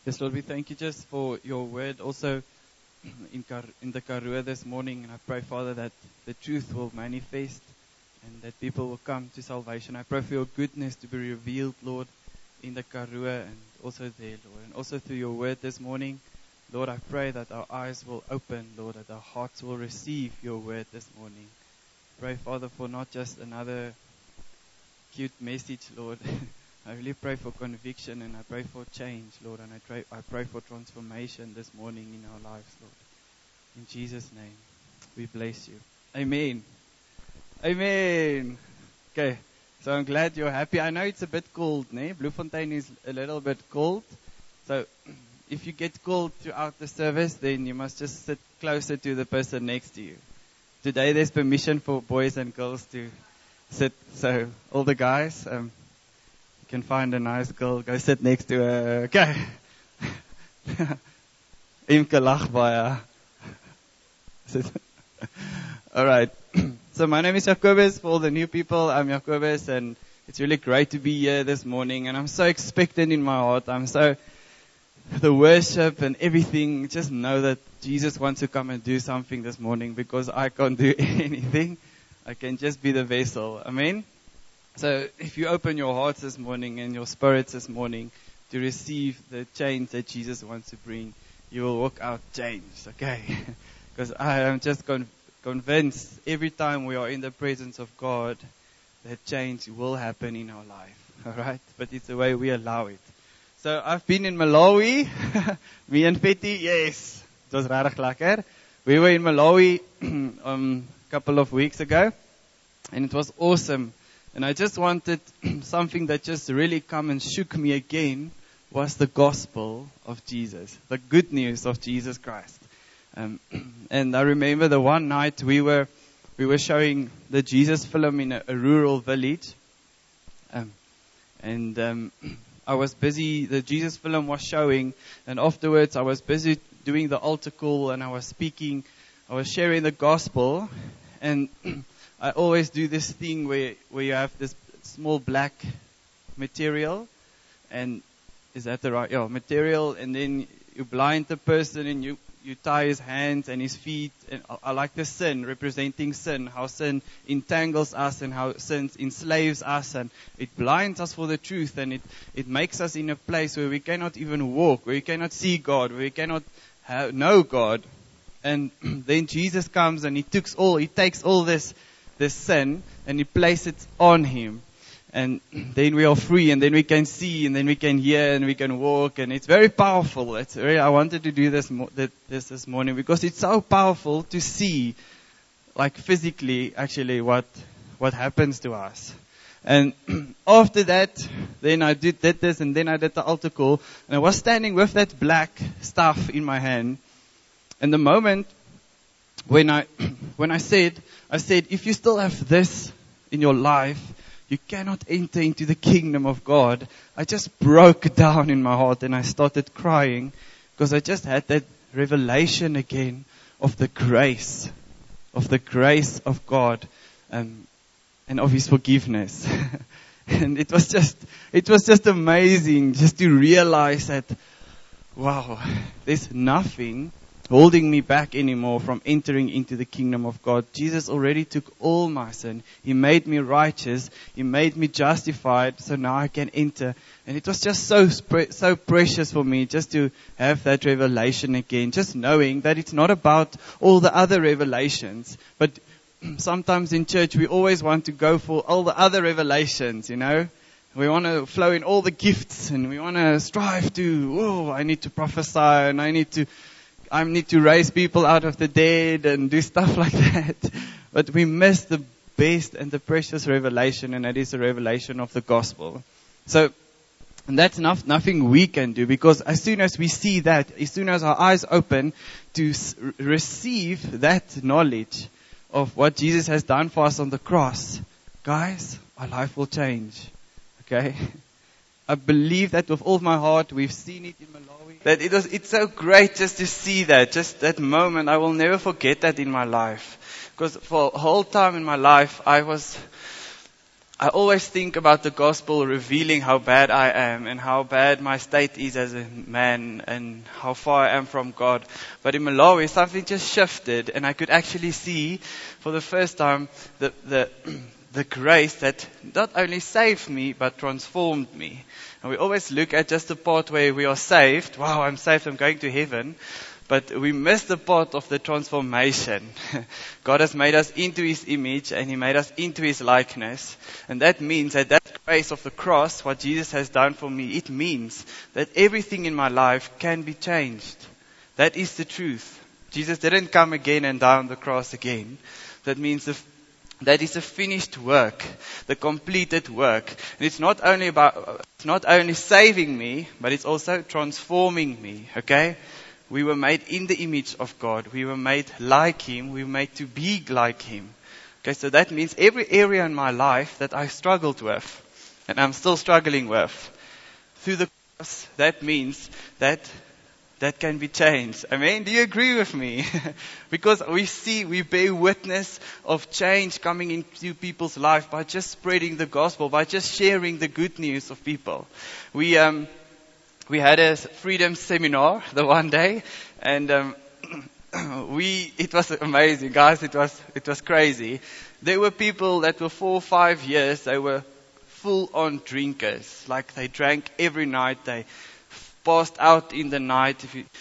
Yes, Lord, we thank you just for your word also in the Karua this morning. And I pray, Father, that the truth will manifest and that people will come to salvation. I pray for your goodness to be revealed, Lord, in the Karua and also there, Lord. And also through your word this morning, Lord, I pray that our eyes will open, Lord, that our hearts will receive your word this morning. Pray, Father, for not just another cute message, Lord. I really pray for conviction and I pray for change, Lord. And I pray for transformation this morning in our lives, Lord. In Jesus' name, we bless you. Amen. Amen. Okay, so I'm glad you're happy. I know it's a bit cold, né? Bloemfontein is a little bit cold. So if you get cold throughout the service, then you must just sit closer to the person next to you. Today there's permission for boys and girls to sit. So all the guys, you can find a nice girl, go sit next to her. Okay. Imke lag baie. All right. So my name is Jacobus. For all the new people, I'm Jacobus, and it's really great to be here this morning. And I'm so expectant in my heart. The worship and everything. Just know that Jesus wants to come and do something this morning because I can't do anything. I can just be the vessel. Amen. So if you open your hearts this morning and your spirits this morning to receive the change that Jesus wants to bring, you will walk out changed. Okay. Because I am just convinced every time we are in the presence of God, that change will happen in our life. All right? But it's the way we allow it. So I've been in Malawi. Me and Betty, yes. It was regtig lekker. We were in Malawi a couple of weeks ago. And it was awesome. And I just wanted something that just really come and shook me again was the gospel of Jesus. The good news of Jesus Christ. And I remember the one night we were showing the Jesus film in a rural village. I was busy, the Jesus film was showing, and afterwards I was busy doing the altar call, and I was speaking, I was sharing the gospel, and I always do this thing where you have this small black material, and is that the right, material, and then you blind the person, and you tie his hands and his feet, and I like the sin, representing sin, how sin entangles us and how sin enslaves us, and it blinds us for the truth, and it makes us in a place where we cannot even walk, where we cannot see God, where we cannot know God. And then Jesus comes and he takes all this sin and he places it on him. And then we are free, and then we can see, and then we can hear, and we can walk, and it's very powerful. I wanted to do this morning because it's so powerful to see, like physically, actually, what happens to us. And after that, then I did this, and then I did the altar call, and I was standing with that black stuff in my hand. And the moment when I said, if you still have this in your life, you cannot enter into the kingdom of God. I just broke down in my heart and I started crying because I just had that revelation again of the grace of God and of His forgiveness. And it was just amazing just to realize that, wow, there's nothing holding me back anymore from entering into the kingdom of God. Jesus already took all my sin. He made me righteous. He made me justified. So now I can enter. And it was just so precious for me just to have that revelation again. Just knowing that it's not about all the other revelations. But sometimes in church we always want to go for all the other revelations, you know. We want to flow in all the gifts. And we want to strive to, I need to prophesy and I need to raise people out of the dead and do stuff like that. But we miss the best and the precious revelation, and that is the revelation of the gospel. So, and that's nothing we can do, because as soon as we see that, as soon as our eyes open to receive that knowledge of what Jesus has done for us on the cross, guys, our life will change. Okay? I believe that with all my heart. We've seen it in Malawi. That it's so great just to see that. Just that moment. I will never forget that in my life. Because for a whole time in my life, I was I always think about the gospel revealing how bad I am and how bad my state is as a man and how far I am from God. But in Malawi, something just shifted, and I could actually see for the first time the grace that not only saved me, but transformed me. And we always look at just the part where we are saved. Wow, I'm saved, I'm going to heaven. But we miss the part of the transformation. God has made us into His image, and He made us into His likeness. And that means that grace of the cross, what Jesus has done for me, it means that everything in my life can be changed. That is the truth. Jesus didn't come again and die on the cross again. That means that is a finished work, the completed work. And it's not only saving me, but it's also transforming me. Okay? We were made in the image of God. We were made like Him. We were made to be like Him. Okay, so that means every area in my life that I struggled with, and I'm still struggling with, through the cross, that means that can be changed. Amen? Do you agree with me? Because we bear witness of change coming into people's life by just spreading the gospel, by just sharing the good news of people. We had a freedom seminar the one day, and it was amazing, guys. It was crazy. There were people that were 4 or 5 years. They were full-on drinkers. Like they drank every night. They passed out in the night.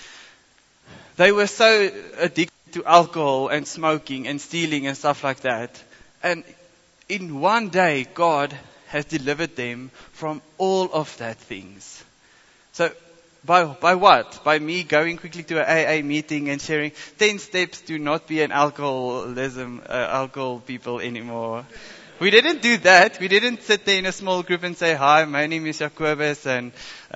They were so addicted to alcohol and smoking and stealing and stuff like that. And in one day, God has delivered them from all of that things. So, by what? By me going quickly to an AA meeting and sharing 10 steps to not be an alcohol people anymore. We didn't do that. We didn't sit there in a small group and say, "Hi, my name is Jacobus, and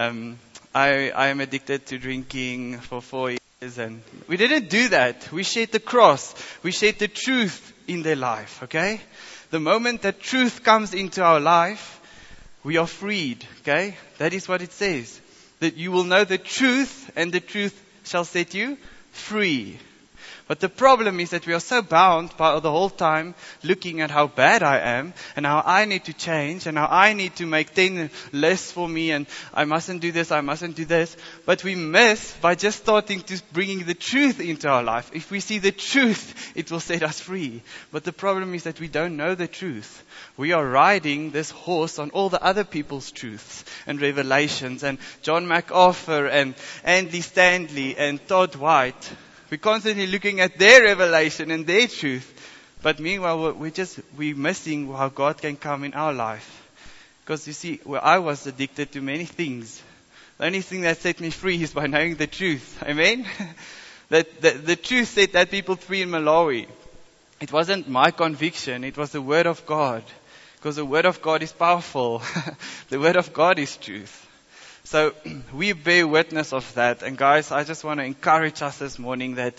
I am addicted to drinking for 4 years." And we didn't do that. We shared the cross. We shared the truth in their life. Okay? The moment that truth comes into our life, we are freed. Okay? That is what it says. That you will know the truth, and the truth shall set you free. But the problem is that we are so bound by the whole time looking at how bad I am and how I need to change and how I need to make 10 less for me and I mustn't do this, I mustn't do this. But we miss by just starting to bringing the truth into our life. If we see the truth, it will set us free. But the problem is that we don't know the truth. We are riding this horse on all the other people's truths and revelations, and John MacArthur and Andy Stanley and Todd White. We're constantly looking at their revelation and their truth. But meanwhile, we're missing how God can come in our life. Because you see, I was addicted to many things. The only thing that set me free is by knowing the truth. Amen? The truth set that people free in Malawi. It wasn't my conviction. It was the Word of God. Because the Word of God is powerful. The Word of God is truth. So we bear witness of that. And guys, I just want to encourage us this morning that,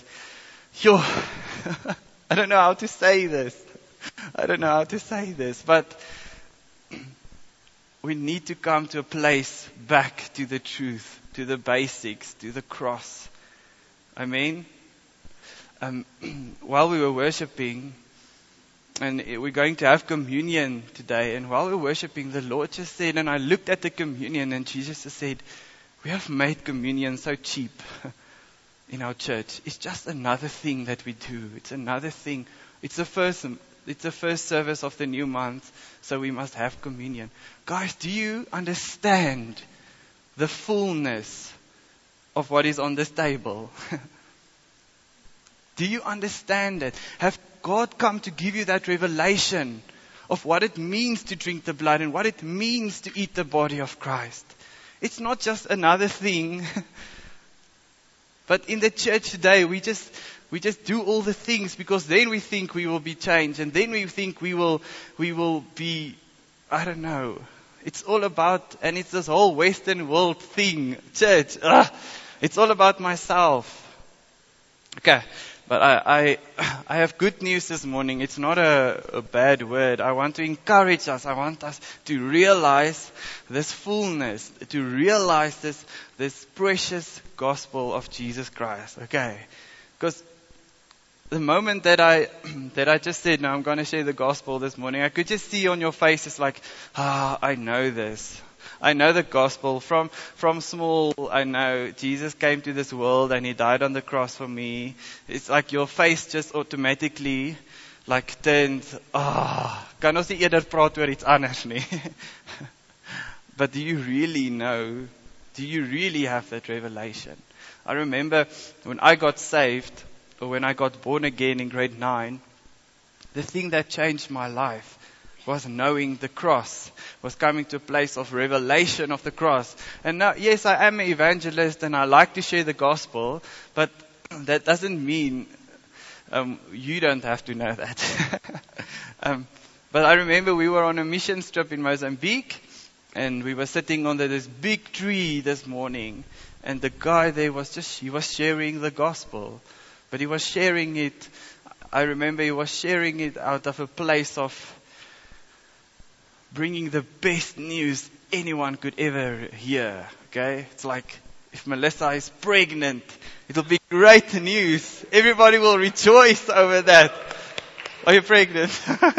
I don't know how to say this. But we need to come to a place back to the truth, to the basics, to the cross. Amen. While we were worshiping, and we're going to have communion today. And while we're worshiping, the Lord just said, and I looked at the communion, and Jesus just said, we have made communion so cheap in our church. It's just another thing that we do. It's another thing. It's the first service of the new month, so we must have communion. Guys, do you understand the fullness of what is on this table? Do you understand it? Have God come to give you that revelation of what it means to drink the blood and what it means to eat the body of Christ? It's not just another thing. But in the church today, we just do all the things because then we think we will be changed, and then we think we will be, I don't know. It's all about, and it's this whole Western world thing, church. It's all about myself. Okay. But I have good news this morning. It's not a bad word. I want to encourage us. I want us to realize this fullness, to realize this precious gospel of Jesus Christ. Okay? Because the moment that I just said, no, I'm going to share the gospel this morning, I could just see on your faces like, I know this. I know the gospel from small. I know Jesus came to this world and He died on the cross for me. It's like your face just automatically like turned, kan ons nie eerder praat oor iets anders nie. But do you really know? Do you really have that revelation? I remember when I got saved, or when I got born again in grade 9, the thing that changed my life was knowing the cross, was coming to a place of revelation of the cross. And now, yes, I am an evangelist and I like to share the gospel, but that doesn't mean you don't have to know that. But I remember we were on a mission trip in Mozambique, and we were sitting under this big tree this morning, and the guy there he was sharing the gospel. But he was sharing it, I remember he was sharing it out of a place of bringing the best news anyone could ever hear. Okay? It's like, if Melissa is pregnant, it'll be great news. Everybody will rejoice over that. Are you pregnant?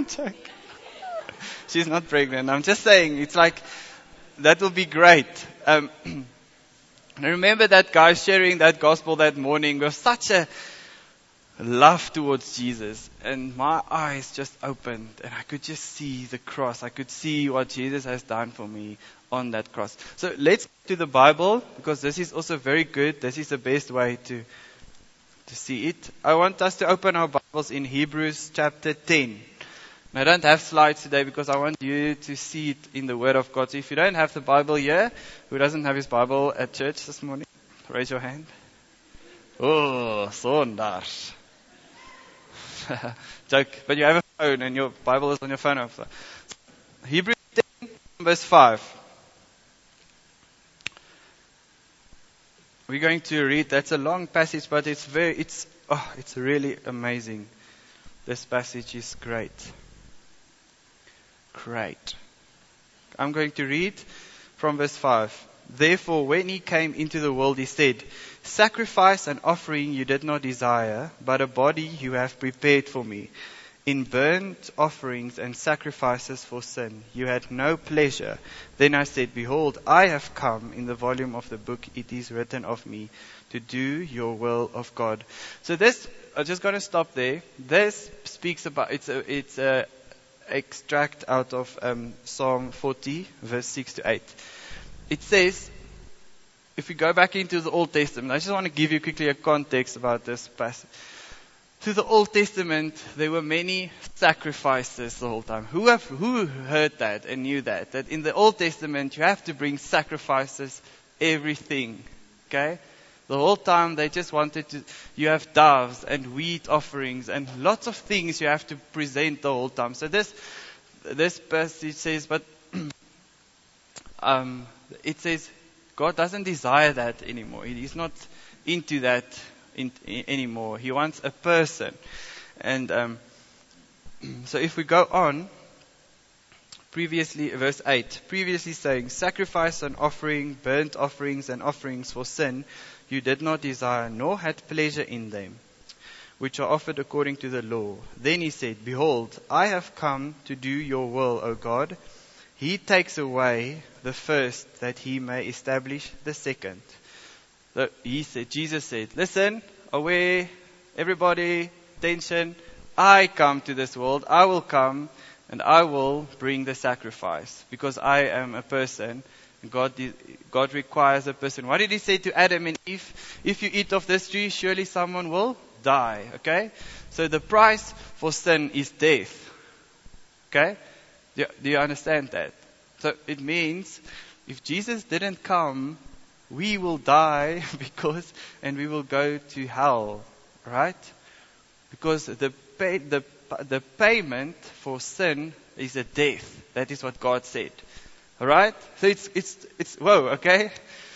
She's not pregnant. I'm just saying, it's like, that will be great. I remember that guy sharing that gospel that morning with such a love towards Jesus, and my eyes just opened and I could just see the cross. I could see what Jesus has done for me on that cross. So let's go to the Bible, because this is also very good. This is the best way to see it. I want us to open our Bibles in Hebrews chapter 10. I don't have slides today because I want you to see it in the Word of God. So if you don't have the Bible here, who doesn't have his Bible at church this morning? Raise your hand. Oh, Sondars. Joke. But you have a phone and your Bible is on your phone. Hebrews 10, verse 5. We're going to read. That's a long passage, but it's really amazing. This passage is great. Great. I'm going to read from verse 5. Therefore, when He came into the world, He said, sacrifice and offering you did not desire, but a body you have prepared for me. In burnt offerings and sacrifices for sin, you had no pleasure. Then I said, behold, I have come. In the volume of the book it is written of me, to do your will of God. So this, I'm just going to stop there. This speaks about, it's a extract out of Psalm 40, verse 6 to 8. It says, if we go back into the Old Testament, I just want to give you quickly a context about this passage. Through the Old Testament, there were many sacrifices the whole time. Who heard that and knew that? That in the Old Testament, you have to bring sacrifices, everything. Okay? The whole time they just wanted to, you have doves and wheat offerings and lots of things you have to present the whole time. So this passage says, but it says God doesn't desire that anymore. He's not into that anymore. He wants a person. And so if we go on, previously, verse 8, previously saying, sacrifice and offering, burnt offerings and offerings for sin, you did not desire, nor had pleasure in them, which are offered according to the law. Then He said, behold, I have come to do your will, O God. He takes away the first, that He may establish the second. So Jesus said, listen, away, everybody, attention, I come to this world, I will come, and I will bring the sacrifice, because I am a person. God requires a person. What did He say to Adam and Eve? If you eat of this tree, surely someone will die. Okay? So the price for sin is death. Okay? Do you understand that? So it means, if Jesus didn't come, we will die and we will go to hell. Right? Because the payment for sin is a death. That is what God said. Alright? So it's whoa, okay?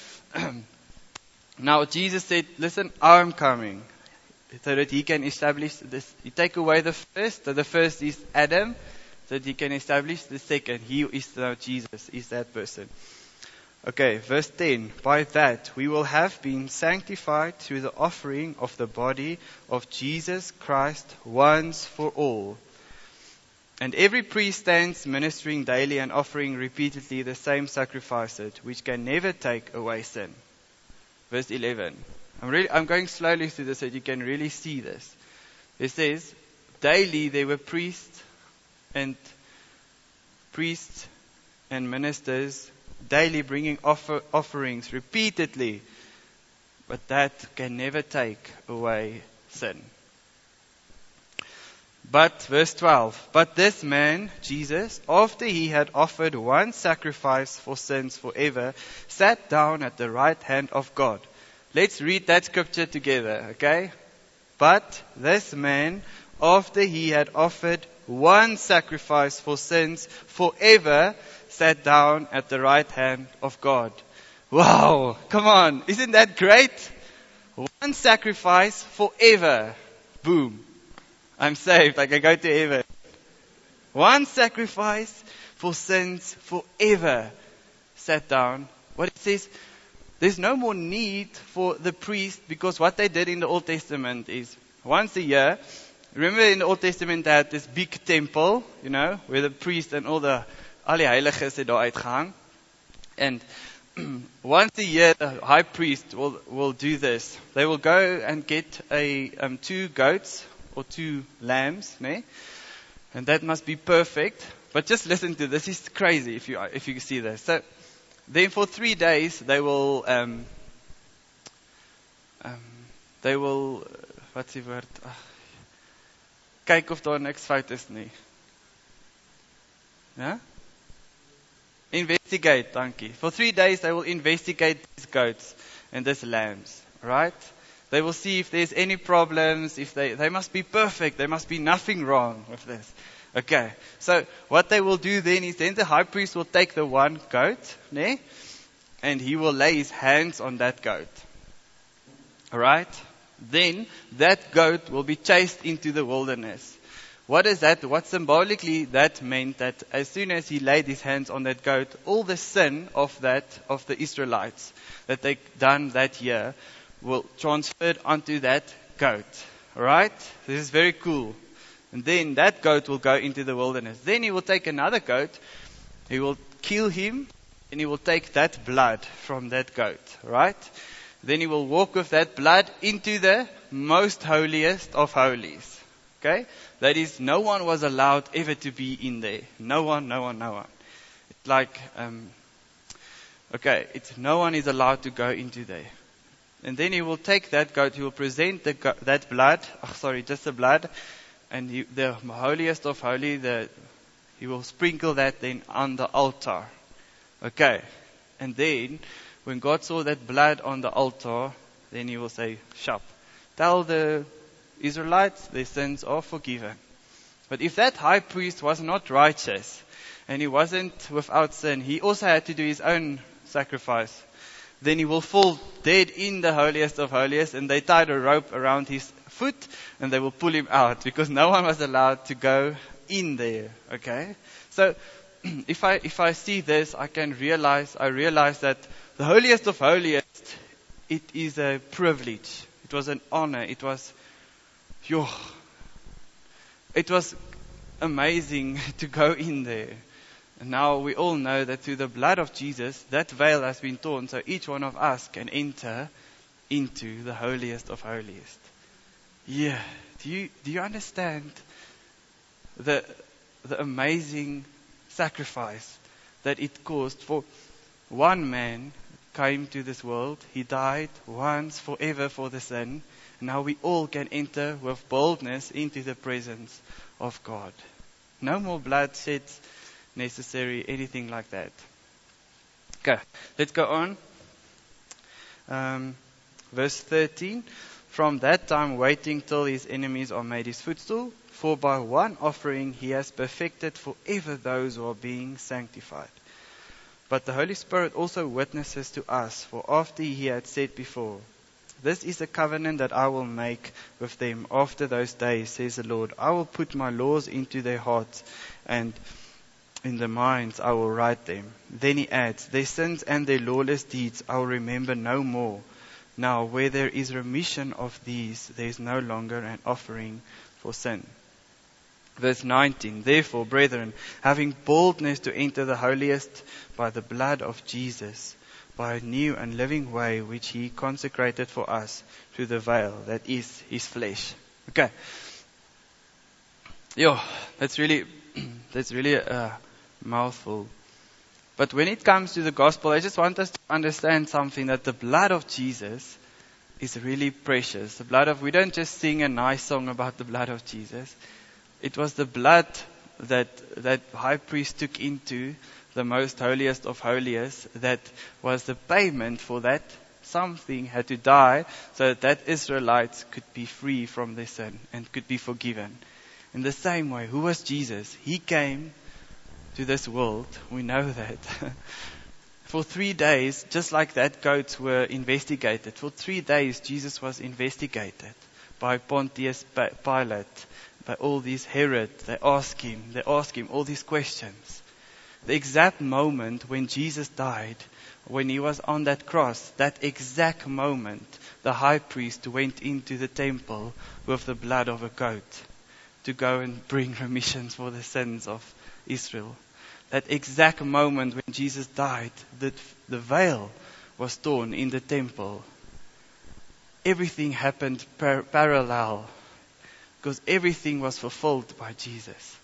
Now Jesus said, listen, I'm coming. So that He can establish this. You take away the first. So the first is Adam. So that He can establish the second. He is now Jesus, is that person. Okay, verse 10. By that we will have been sanctified through the offering of the body of Jesus Christ once for all. And every priest stands ministering daily and offering repeatedly the same sacrifices, which can never take away sin. Verse 11. I'm going slowly through this so you can really see this. It says, daily there were priests and ministers daily bringing offerings repeatedly, but that can never take away sin. But, verse 12, but this man, Jesus, after he had offered one sacrifice for sins forever, sat down at the right hand of God. Let's read that scripture together, okay? But this man, after he had offered one sacrifice for sins forever, sat down at the right hand of God. Wow, come on, isn't that great? One sacrifice forever. Boom. I'm saved, I can go to heaven. One sacrifice for sins forever. Sat down. What it says, there's no more need for the priest, because what they did in the Old Testament is once a year. Remember in the Old Testament they had this big temple, where the priest and all the heiliges het daar uitgehang. And once a year the high priest will do this. They will go and get 2 goats or 2 lambs, and that must be perfect. But just listen to this. It's crazy if you see this. So then for 3 days they will what's die woord? Kyk of daar niks fout is nie. Ja? Investigate, dankie. For 3 days they will investigate these goats and these lambs, right? They will see if there's any problems, if they must be perfect, there must be nothing wrong with this. Okay, so what they will do then is the high priest will take the one goat, and he will lay his hands on that goat. Alright? Then that goat will be chased into the wilderness. What is that? What symbolically that meant that as soon as he laid his hands on that goat, all the sin of the Israelites that they done that year will transfer onto that goat. Alright? This is very cool. And then that goat will go into the wilderness. Then he will take another goat, he will kill him, and he will take that blood from that goat. Right? Then he will walk with that blood into the most holiest of holies. Okay? That is, no one was allowed ever to be in there. No one. It's like, no one is allowed to go into there. And then he will take that goat, he will present that blood, just the blood, and the holiest of holy, he will sprinkle that then on the altar. Okay. And then, when God saw that blood on the altar, then he will say, Shap, tell the Israelites their sins are forgiven. But if that high priest was not righteous, and he wasn't without sin, he also had to do his own sacrifice. Then he will fall dead in the holiest of holiest, and they tied a rope around his foot, and they will pull him out, because no one was allowed to go in there. Okay? So, if I see this, I realize that the holiest of holiest, it is a privilege. It was an honor. It was amazing to go in there. And now we all know that through the blood of Jesus, that veil has been torn, so each one of us can enter into the holiest of holiest. Yeah. Do you understand the amazing sacrifice that it caused for one man came to this world. He died once forever for the sin. Now we all can enter with boldness into the presence of God. No more bloodshed necessary, anything like that. Okay, let's go on. Verse 13. From that time waiting till his enemies are made his footstool, for by one offering he has perfected forever those who are being sanctified. But the Holy Spirit also witnesses to us, for after he had said before, this is a covenant that I will make with them after those days, says the Lord. I will put my laws into their hearts, and In the minds I will write them. Then he adds, their sins and their lawless deeds I will remember no more. Now where there is remission of these, there is no longer an offering for sin. Verse 19, therefore, brethren, having boldness to enter the holiest by the blood of Jesus, by a new and living way which he consecrated for us through the veil, that is his flesh. Okay. That's really a mouthful. But when it comes to the gospel, I just want us to understand something, that the blood of Jesus is really precious. We don't just sing a nice song about the blood of Jesus. It was the blood that high priest took into the most holiest of holiest that was the payment for that. Something had to die so that Israelites could be free from their sin and could be forgiven. In the same way, who was Jesus? He came to this world. We know that. For 3 days, just like that, goats were investigated. For 3 days, Jesus was investigated by Pontius Pilate, by all these Herod. They ask him all these questions. The exact moment when Jesus died, when he was on that cross, that exact moment, the high priest went into the temple with the blood of a goat to go and bring remissions for the sins of Israel. That exact moment when Jesus died, the veil was torn in the temple. Everything happened parallel, because everything was fulfilled by Jesus.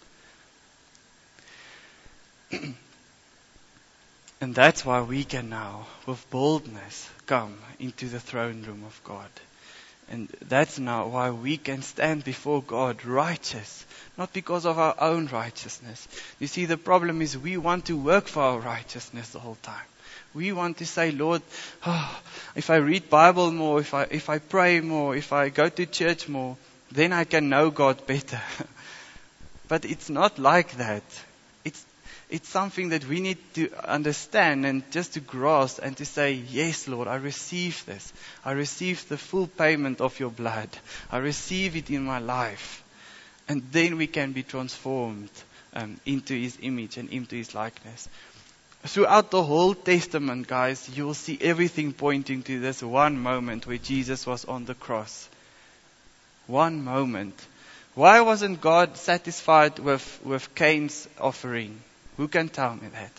And that's why we can now, with boldness, come into the throne room of God. And that's now why we can stand before God righteous, not because of our own righteousness. You see, the problem is we want to work for our righteousness the whole time. We want to say, Lord, if I read Bible more, if I pray more, if I go to church more, then I can know God better. But it's not like that. It's something that we need to understand and just to grasp and to say, yes, Lord, I receive this. I receive the full payment of your blood. I receive it in my life. And then we can be transformed into his image and into his likeness. Throughout the whole Testament, guys, you will see everything pointing to this one moment where Jesus was on the cross. One moment. Why wasn't God satisfied with Cain's offering? Who can tell me that?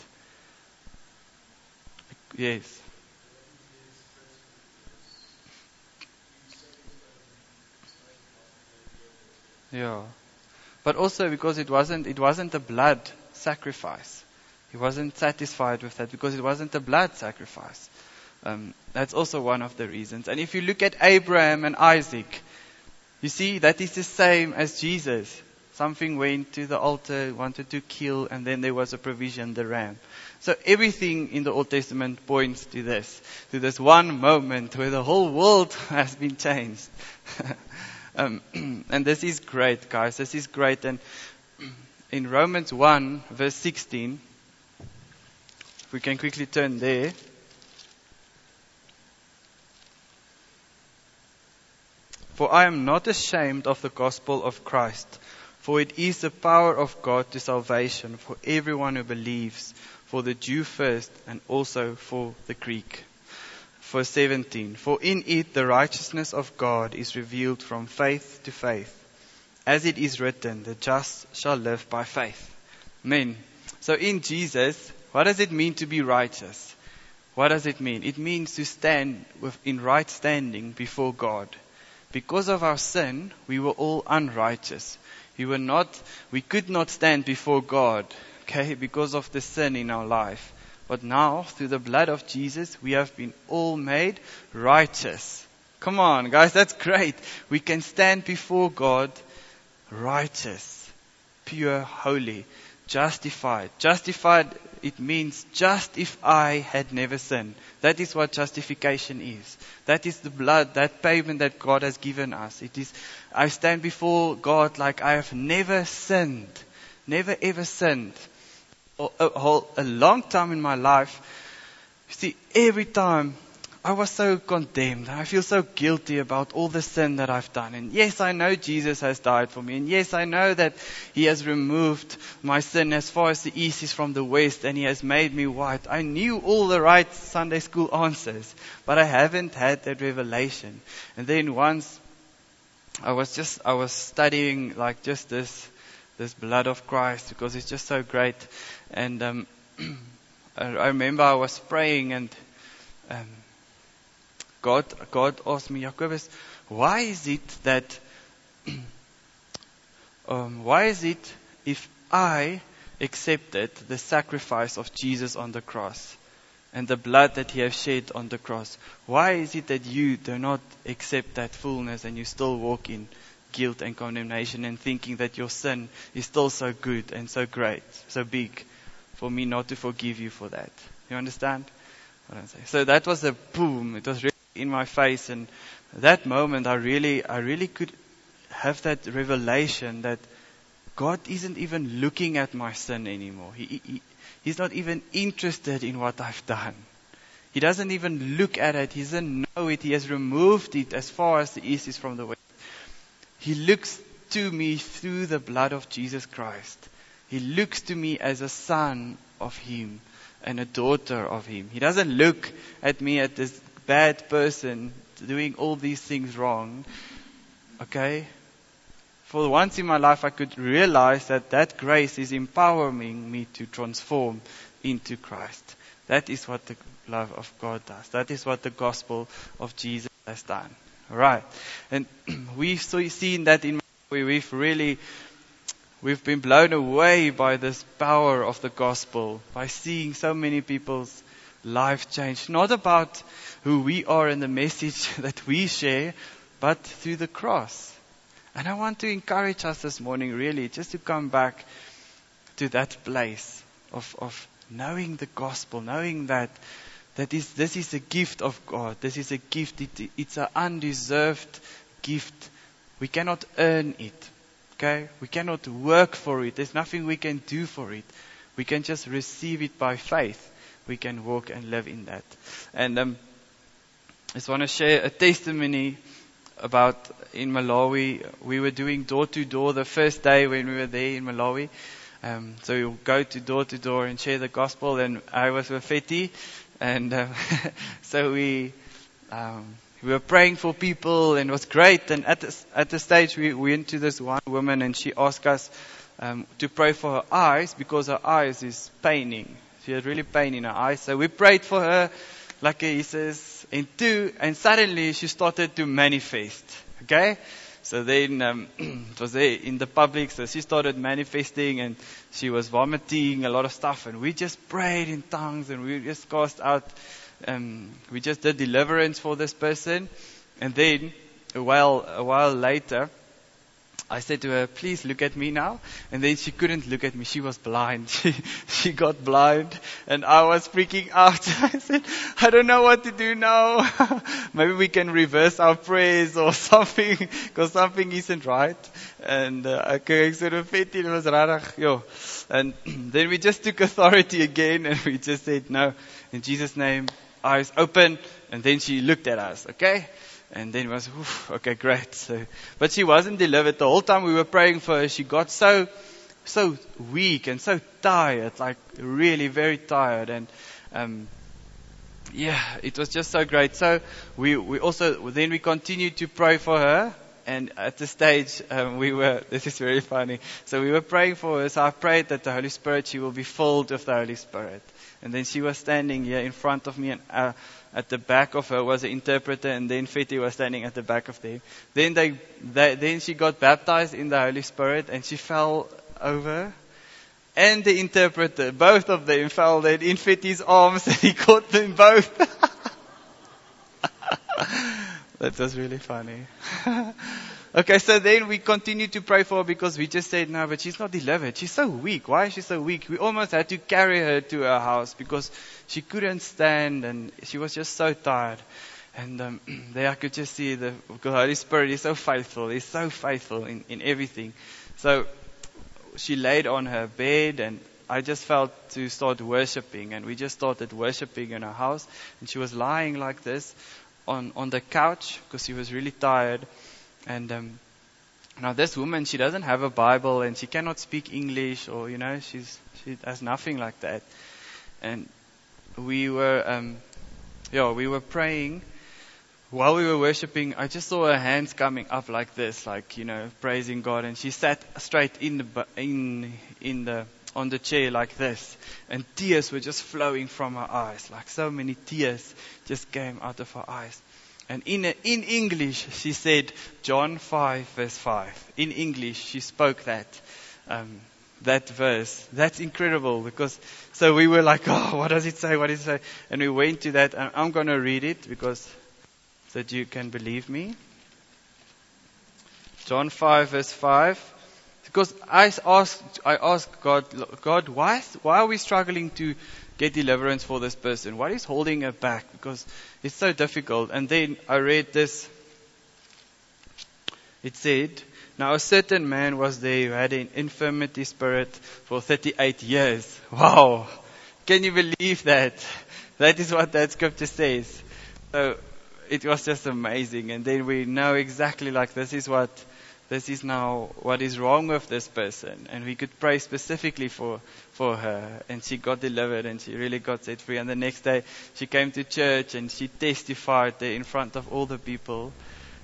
Yes. Yeah. But also because it wasn't a blood sacrifice. He wasn't satisfied with that because it wasn't a blood sacrifice. That's also one of the reasons. And if you look at Abraham and Isaac, you see that is the same as Jesus. Something went to the altar, wanted to kill, and then there was a provision, the ram. So everything in the Old Testament points to this one moment where the whole world has been changed. And this is great, guys. This is great. And in Romans 1, verse 16, if we can quickly turn there. For I am not ashamed of the gospel of Christ, for it is the power of God to salvation for everyone who believes, for the Jew first and also for the Greek. Verse 17, for in it the righteousness of God is revealed from faith to faith. As it is written, the just shall live by faith. Amen. So in Jesus, what does it mean to be righteous? What does it mean? It means to stand in right standing before God. Because of our sin, we were all unrighteous. We could not stand before God, okay, because of the sin in our life. But now, through the blood of Jesus, we have been all made righteous. Come on, guys, that's great. We can stand before God righteous, pure, holy, justified. Justified, it means just if I had never sinned. That is what justification is. That is the blood, that payment that God has given us. It is, I stand before God like I have never sinned. Never ever sinned. A long time in my life, you see, every time I was so condemned. I feel so guilty about all the sin that I've done. And yes, I know Jesus has died for me. And yes, I know that He has removed my sin as far as the east is from the west, and He has made me white. I knew all the right Sunday school answers, but I haven't had that revelation. And then once I was studying like just this blood of Christ, because it's just so great. And I remember I was praying, and God asked me, Jacobus, why is it if I accepted the sacrifice of Jesus on the cross and the blood that He has shed on the cross, why is it that you do not accept that fullness and you still walk in guilt and condemnation and thinking that your sin is still so good and so great, so big, for me not to forgive you for that? You understand what I'm saying? So that was a boom. It was really in my face, and that moment I really could have that revelation that God isn't even looking at my sin anymore. He's not even interested in what I've done. He doesn't even look at it. He doesn't know it. He has removed it as far as the east is from the west. He looks to me through the blood of Jesus Christ. He looks to me as a son of Him and a daughter of Him. He doesn't look at me as this bad person doing all these things wrong. Okay? For once in my life I could realize that grace is empowering me to transform into Christ. That is what the love of God does. That is what the gospel of Jesus has done. Right. And we've seen that in we've been blown away by this power of the gospel, by seeing so many people's life change, not about who we are and the message that we share, but through the cross. And I want to encourage us this morning, really, just to come back to that place of knowing the gospel, knowing that this is a gift of God. This is a gift. It's an undeserved gift. We cannot earn it. Okay? We cannot work for it. There's nothing we can do for it. We can just receive it by faith. We can walk and live in that. And I just want to share a testimony about in Malawi. We were doing door to door the first day when we were there in Malawi. So we go to door and share the gospel. And I was with Feti, and so we were praying for people, and it was great. And at the stage we went to this one woman, and she asked us to pray for her eyes because her eyes is paining. She had really pain in her eyes. So we prayed for her, like he says, and suddenly she started to manifest. Okay? So then it was there in the public, so she started manifesting, and she was vomiting a lot of stuff, and we just prayed in tongues, and we just cast out, we just did deliverance for this person. And then a while later, I said to her, please look at me now. And then she couldn't look at me. She was blind. She got blind. And I was freaking out. I said, I don't know what to do now. Maybe we can reverse our prayers or something, because something isn't right. And I sort of fit it was rarig. Yo. And then we just took authority again, and we just said, no, in Jesus' name, eyes open. And then she looked at us, okay? And then it was, okay, great. So, but she wasn't delivered. The whole time we were praying for her, she got so weak and so tired, like really very tired. And it was just so great. So we continued to pray for her. And at the stage, this is very funny. So we were praying for her. So I prayed that the Holy Spirit, she will be filled with the Holy Spirit. And then she was standing here in front of me, and at the back of her was an interpreter, and then Feti was standing at the back of them. Then she got baptized in the Holy Spirit, and she fell over. And the interpreter, both of them fell there in Feti's arms, and he caught them both. That was really funny. Okay, so then we continued to pray for her, because we just said, no, but she's not delivered. She's so weak. Why is she so weak? We almost had to carry her to our house because she couldn't stand, and she was just so tired. And there I could just see the Holy Spirit is so faithful. He's so faithful in everything. So she laid on her bed, and I just felt to start worshiping, and we just started worshiping in our house. And she was lying like this on the couch because she was really tired. And now this woman, she doesn't have a Bible, and she cannot speak English, or she has nothing like that. And we were praying. While we were worshiping, I just saw her hands coming up like this, praising God. And she sat straight on the chair like this. And tears were just flowing from her eyes. Like so many tears just came out of her eyes. And in English, she said, John 5, verse 5. In English, she spoke that verse. That's incredible so we were like, oh, what does it say? What does it say? And we went to that, and I'm going to read it that you can believe me. John 5, verse 5. Because I asked God, why are we struggling to get deliverance for this person? What is holding her back? Because it's so difficult. And then I read this. It said, now a certain man was there who had an infirmity spirit for 38 years. Wow. Can you believe that? That is what that scripture says. So it was just amazing. And then we know exactly this is now what is wrong with this person. And we could pray specifically for her. And she got delivered, and she really got set free. And the next day she came to church, and she testified there in front of all the people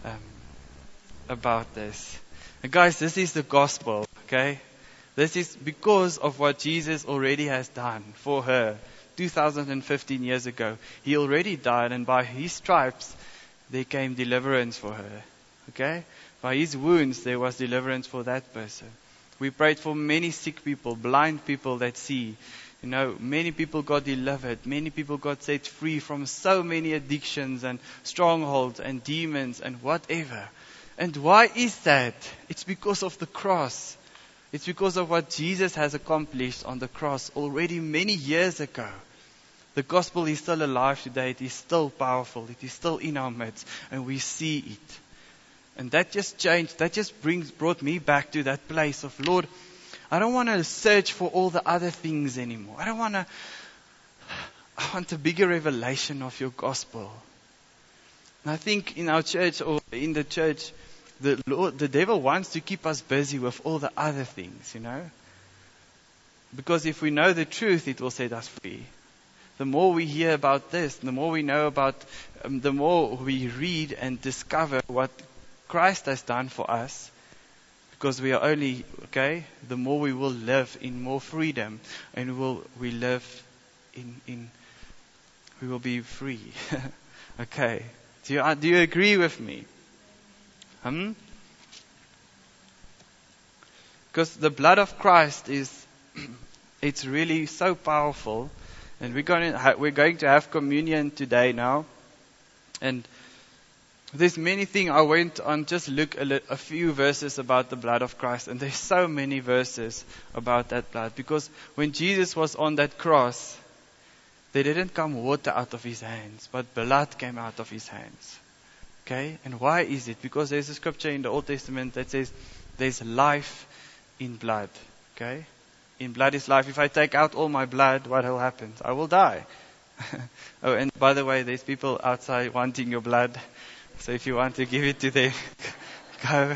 about this. And guys, this is the gospel, okay? This is because of what Jesus already has done for her 2015 years ago. He already died, and by His stripes there came deliverance for her. Okay? By His wounds there was deliverance for that person. We prayed for many sick people, blind people that see. Many people got delivered. Many people got set free from so many addictions and strongholds and demons and whatever. And why is that? It's because of the cross. It's because of what Jesus has accomplished on the cross already many years ago. The gospel is still alive today. It is still powerful. It is still in our midst. And we see it. And that just changed. That just brought me back to that place of, Lord, I don't want to search for all the other things anymore. I want a bigger revelation of your gospel. And I think in our church, or in the church, the devil wants to keep us busy with all the other things, Because if we know the truth, it will set us free. The more we hear about this, the more we know about, the more we read and discover what Christ has done for us, because we are only, the more we will live in more freedom, and we will be free. Okay. Do you agree with me? Because the blood of Christ it's really so powerful. And we're going to have communion today now. And there's many things. I went on just look a few verses about the blood of Christ. And there's so many verses about that blood. Because when Jesus was on that cross, there didn't come water out of His hands, but blood came out of His hands. Okay? And why is it? Because there's a scripture in the Old Testament that says there's life in blood. Okay? In blood is life. If I take out all my blood, what will happen? I will die. Oh, and by the way, there's people outside wanting your blood. So if you want to give it to them, go.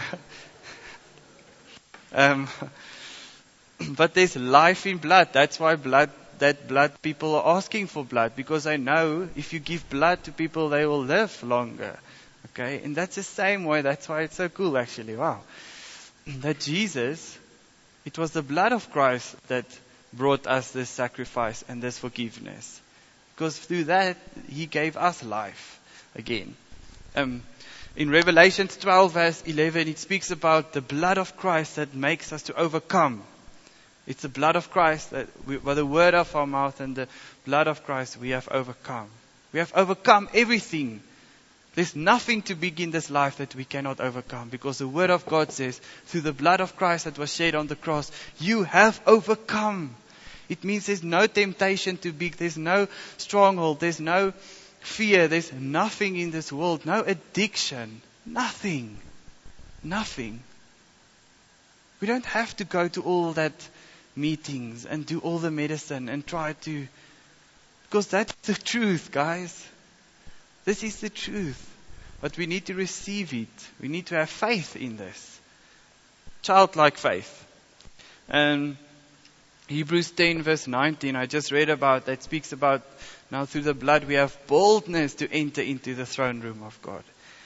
But there's life in blood. That's why blood people are asking for blood, because they know if you give blood to people, they will live longer. Okay, and that's the same way. That's why it's so cool, actually. Wow, that Jesus, it was the blood of Christ that brought us this sacrifice and this forgiveness, because through that He gave us life again. In Revelation 12 verse 11, it speaks about the blood of Christ that makes us to overcome. It's the blood of Christ that by the word of our mouth and the blood of Christ we have overcome. We have overcome everything. There's nothing too big in this life that we cannot overcome, because the word of God says, through the blood of Christ that was shed on the cross, you have overcome. It means there's no temptation too big. There's no stronghold. There's no fear. There's nothing in this world. No addiction. Nothing. Nothing. We don't have to go to all that meetings and do all the medicine and try to, because that's the truth, guys. This is the truth. But we need to receive it. We need to have faith in this. Childlike faith. And Hebrews 10 verse 19, I just read about, that speaks about now through the blood we have boldness to enter into the throne room of God.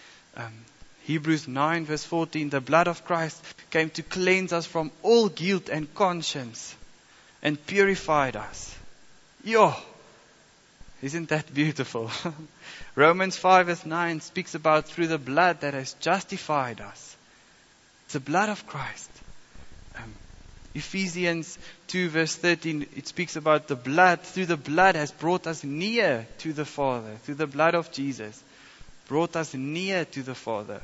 Hebrews 9 verse 14, the blood of Christ came to cleanse us from all guilt and conscience and purified us. Yo! Isn't that beautiful? Romans 5 verse 9 speaks about through the blood that has justified us. It's the blood of Christ. Ephesians 2 verse 13, it speaks about the blood. Through the blood has brought us near to the Father. Through the blood of Jesus. Brought us near to the Father.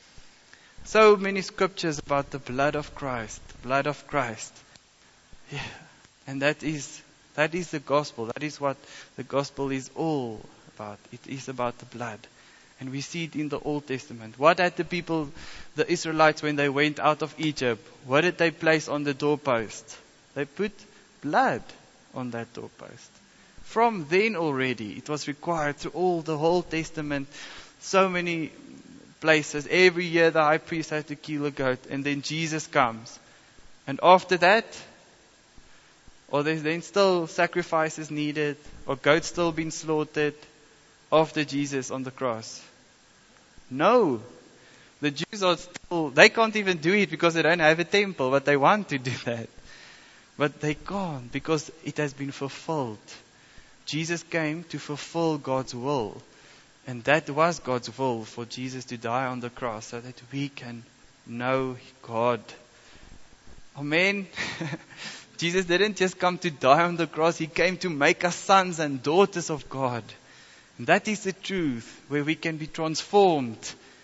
So many scriptures about the blood of Christ. Blood of Christ. Yeah. And that is the gospel. That is what the gospel is all about. It is about the blood. And we see it in the Old Testament. What had the Israelites, when they went out of Egypt, what did they place on the doorpost? They put blood on that doorpost. From then already, it was required through the whole Testament, so many places. Every year the high priest had to kill a goat, and then Jesus comes. And after that, or there's then still sacrifices needed, or goats still being slaughtered after Jesus on the cross. No. The Jews are still, they can't even do it because they don't have a temple, but they want to do that. But they can't because it has been fulfilled. Jesus came to fulfill God's will. And that was God's will, for Jesus to die on the cross so that we can know God. Amen. Jesus didn't just come to die on the cross. He came to make us sons and daughters of God. And that is the truth, where we can be transformed.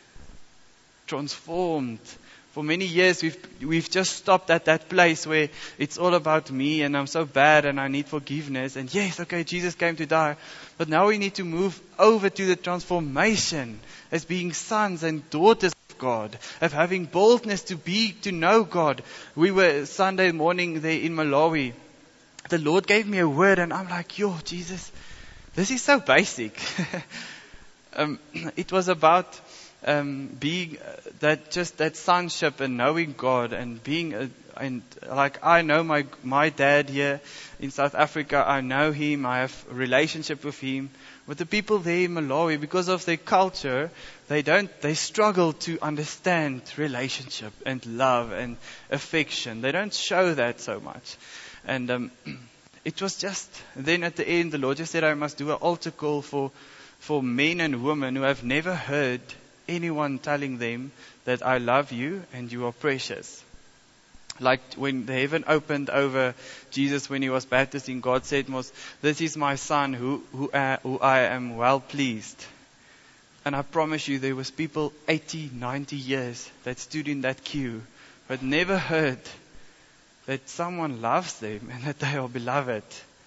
Transformed. For many years we've just stopped at that place where it's all about me and I'm so bad and I need forgiveness. And yes, okay, Jesus came to die. But now we need to move over to the transformation as being sons and daughters of God, of having boldness to know God. We were Sunday morning there in Malawi. The Lord gave me a word and I'm like, yo, Jesus, this is so basic. It was about being that sonship and knowing God and being like I know my dad here in South Africa. I know him. I have a relationship with him. But the people there in Malawi, because of their culture, they struggle to understand relationship and love and affection. They don't show that so much. And it was just, then at the end, the Lord just said, I must do an altar call for men and women who have never heard anyone telling them that I love you and you are precious. Like when the heaven opened over Jesus when he was baptized, God said, this is my son who I am well pleased. And I promise you, there was people 80, 90 years that stood in that queue, but never heard that someone loves them and that they are beloved.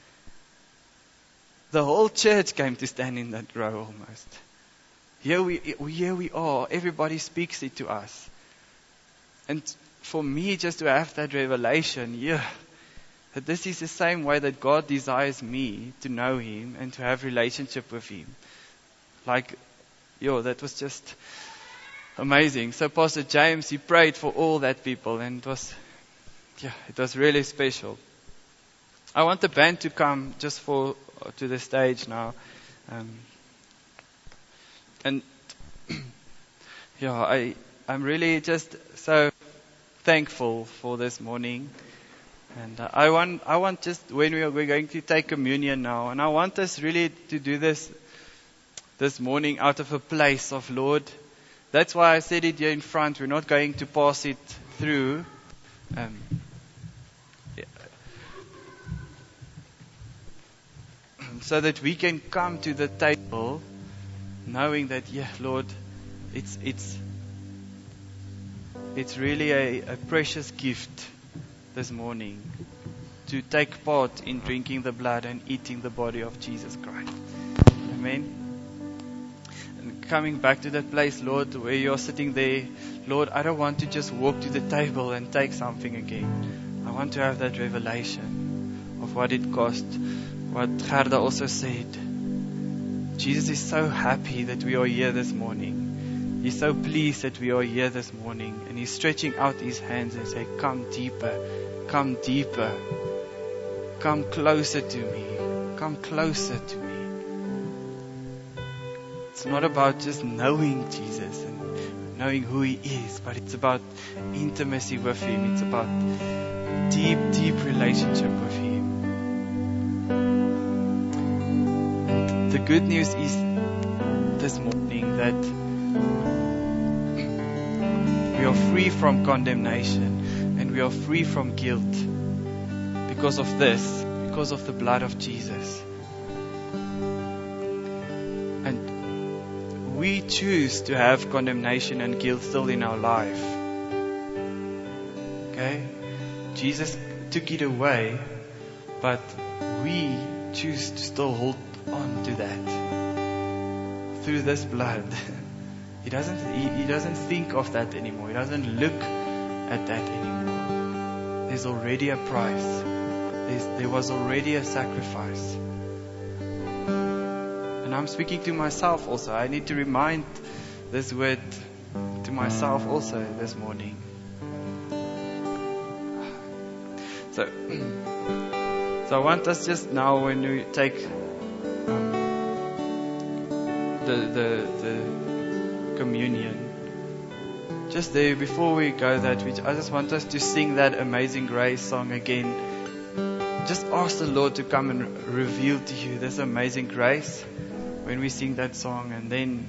The whole church came to stand in that row almost. Here we are. Everybody speaks it to us. And for me just to have that revelation, that this is the same way that God desires me to know him and to have relationship with him. Like, that was just amazing. So Pastor James, he prayed for all that people, and it was really special. I want the band to come just to the stage now. And I'm really just so thankful for this morning. And I want just when we're going to take communion now, and I want us really to do this morning out of a place of Lord. That's why I said it here in front. We're not going to pass it through. So that we can come to the table knowing that, Lord, it's really a precious gift this morning to take part in drinking the blood and eating the body of Jesus Christ. Amen. And coming back to that place, Lord, where you're sitting there, Lord, I don't want to just walk to the table and take something again. I I want to have that revelation of what it cost. What Gerda also said. Jesus is so happy that we are here this morning. He's so pleased that we are here this morning. And He's stretching out His hands and saying, come deeper, come deeper. Come closer to me. Come closer to me. It's not about just knowing Jesus and knowing who He is, but it's about intimacy with Him. It's about deep, deep relationship with Him. And the good news is this morning that we are free from condemnation and we are free from guilt because of this, because of the blood of Jesus. And we choose to have condemnation and guilt still in our life. Okay? Jesus took it away, but we choose to still hold on to that. Through this blood. He doesn't think of that anymore. He doesn't look at that anymore. There's already a price. There was already a sacrifice. And I'm speaking to myself also. I need to remind this word to myself also this morning. So I want us just now, when we take the communion, just there before we go that, I just want us to sing that Amazing Grace song again. Just ask the Lord to come and reveal to you this amazing grace when we sing that song, and then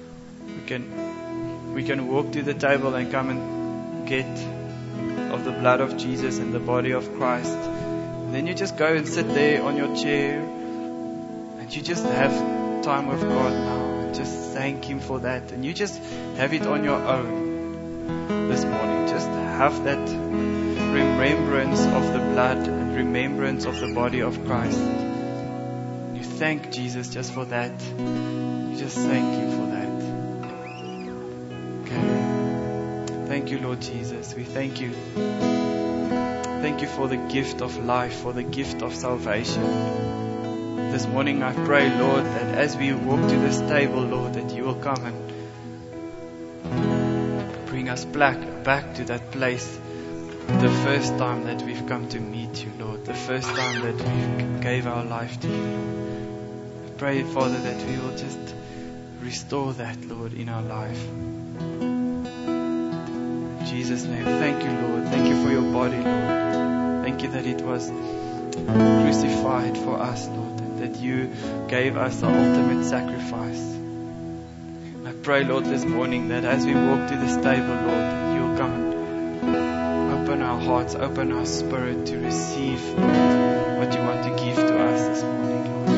we can walk to the table and come and get of the blood of Jesus and the body of Christ. And then you just go and sit there on your chair and you just have time with God now and just thank Him for that. And you just have it on your own this morning. Just have that remembrance of the blood and remembrance of the body of Christ. You thank Jesus just for that. You just thank Him for that. Okay. Thank you, Lord Jesus. We thank you. Thank you for the gift of life, for the gift of salvation. This morning I pray, Lord, that as we walk to this table, Lord, that you will come and bring us back to that place. The first time that we've come to meet you, Lord. The first time that we gave our life to you. I pray, Father, that we will just restore that, Lord, in our life. In Jesus' name, thank you, Lord. Thank you for your body, Lord. Thank you that it was crucified for us, Lord, and that you gave us the ultimate sacrifice. I pray, Lord, this morning that as we walk to this table, Lord, you will come and open our hearts, open our spirit to receive, Lord, what you want to give to us this morning, Lord.